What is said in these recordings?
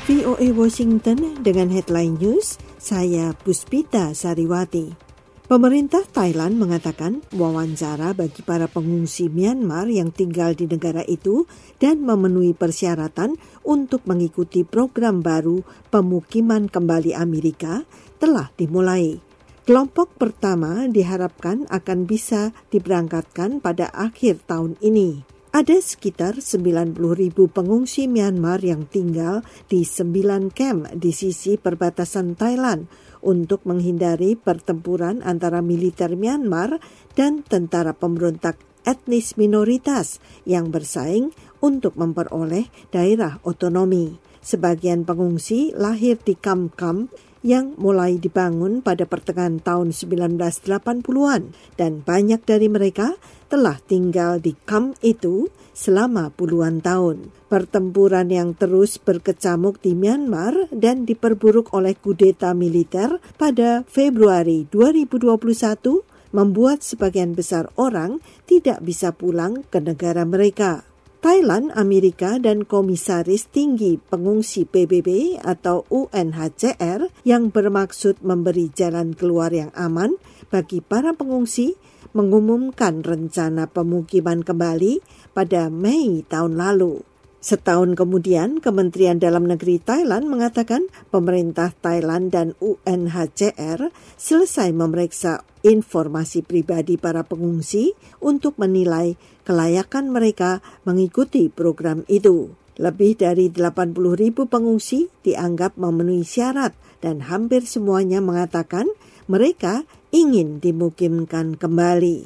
VOA Washington dengan headline news, saya Puspita Sariwati. Pemerintah Thailand mengatakan wawancara bagi para pengungsi Myanmar yang tinggal di negara itu dan memenuhi persyaratan untuk mengikuti program baru pemukiman kembali Amerika telah dimulai. Kelompok pertama diharapkan akan bisa diberangkatkan pada akhir tahun ini. Ada sekitar 90.000 pengungsi Myanmar yang tinggal di 9 kamp di sisi perbatasan Thailand untuk menghindari pertempuran antara militer Myanmar dan tentara pemberontak etnis minoritas yang bersaing untuk memperoleh daerah otonomi. Sebagian pengungsi lahir di kamp-kamp yang mulai dibangun pada pertengahan tahun 1980-an dan banyak dari mereka telah tinggal di kamp itu selama puluhan tahun. Pertempuran yang terus berkecamuk di Myanmar dan diperburuk oleh kudeta militer pada Februari 2021 membuat sebagian besar orang tidak bisa pulang ke negara mereka. Thailand, Amerika, dan Komisaris Tinggi Pengungsi PBB atau UNHCR yang bermaksud memberi jalan keluar yang aman bagi para pengungsi mengumumkan rencana pemukiman kembali pada Mei tahun lalu. Setahun kemudian, Kementerian Dalam Negeri Thailand mengatakan pemerintah Thailand dan UNHCR selesai memeriksa informasi pribadi para pengungsi untuk menilai kelayakan mereka mengikuti program itu. Lebih dari 80.000 pengungsi dianggap memenuhi syarat dan hampir semuanya mengatakan mereka ingin dimukimkan kembali.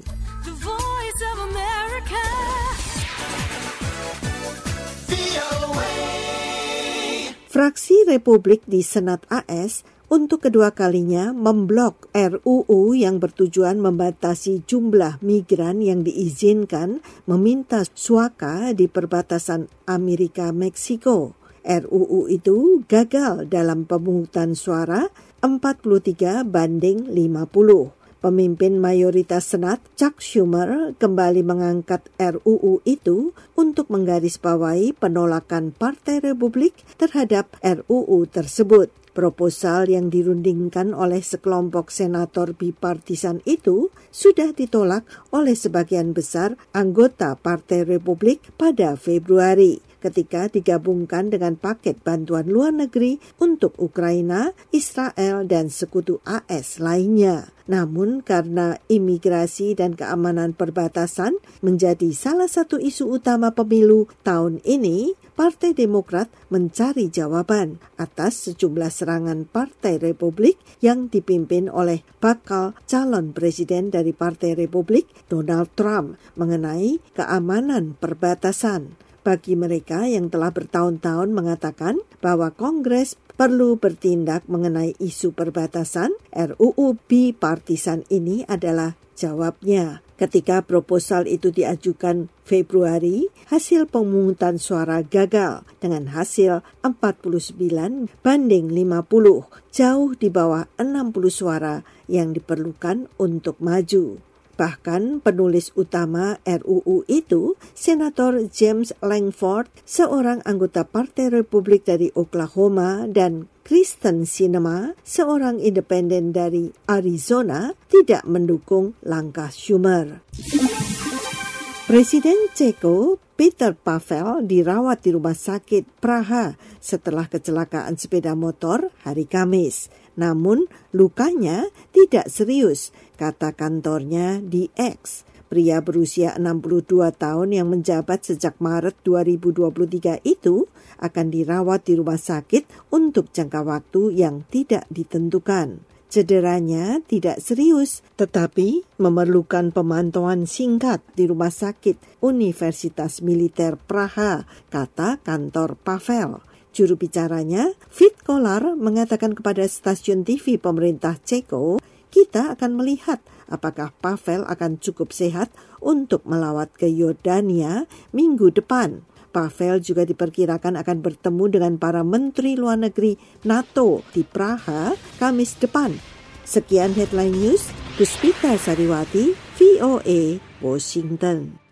Fraksi Republik di Senat AS untuk kedua kalinya memblok RUU yang bertujuan membatasi jumlah migran yang diizinkan meminta suaka di perbatasan Amerika-Meksiko. RUU itu gagal dalam pemungutan suara 43 banding 50. Pemimpin mayoritas Senat, Chuck Schumer, kembali mengangkat RUU itu untuk menggarisbawahi penolakan Partai Republik terhadap RUU tersebut. Proposal yang dirundingkan oleh sekelompok senator bipartisan itu sudah ditolak oleh sebagian besar anggota Partai Republik pada Februari ketika digabungkan dengan paket bantuan luar negeri untuk Ukraina, Israel, dan sekutu AS lainnya. Namun karena imigrasi dan keamanan perbatasan menjadi salah satu isu utama pemilu tahun ini, Partai Demokrat mencari jawaban atas sejumlah serangan Partai Republik yang dipimpin oleh bakal calon presiden dari Partai Republik, Donald Trump, mengenai keamanan perbatasan. Bagi mereka yang telah bertahun-tahun mengatakan bahwa Kongres perlu bertindak mengenai isu perbatasan, RUU bipartisan ini adalah jawabnya. Ketika proposal itu diajukan Februari, hasil pemungutan suara gagal dengan hasil 49 banding 50, jauh di bawah 60 suara yang diperlukan untuk maju. Bahkan penulis utama RUU itu, Senator James Lankford, seorang anggota Partai Republik dari Oklahoma, dan Kristen Sinema, seorang independen dari Arizona, tidak mendukung langkah Schumer. Presiden Ceko, Petr Pavel, dirawat di rumah sakit Praha setelah kecelakaan sepeda motor hari Kamis. Namun lukanya tidak serius, kata kantornya di X. Pria berusia 62 tahun yang menjabat sejak Maret 2023 itu akan dirawat di rumah sakit untuk jangka waktu yang tidak ditentukan. Cederanya tidak serius, tetapi memerlukan pemantauan singkat di Rumah Sakit Universitas Militer Praha, kata kantor Pavel. Juru bicaranya, Fit Kolar, mengatakan kepada stasiun TV pemerintah Ceko, kita akan melihat apakah Pavel akan cukup sehat untuk melawat ke Yordania minggu depan. Pavel juga diperkirakan akan bertemu dengan para menteri luar negeri NATO di Praha Kamis depan. Sekian headline news, Puspita Sariwati, VOA, Washington.